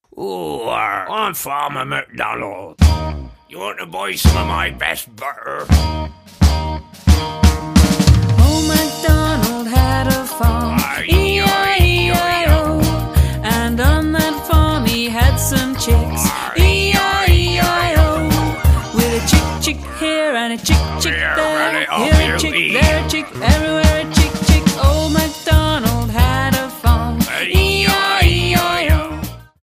Ooh, I'm Farmer McDonald. You want to buy some of my best butter? Old MacDonald had a farm, E-I-E-I-O, and on that farm he had some chicks, E-I-E-I-O, with a chick here and a chick there, here a chick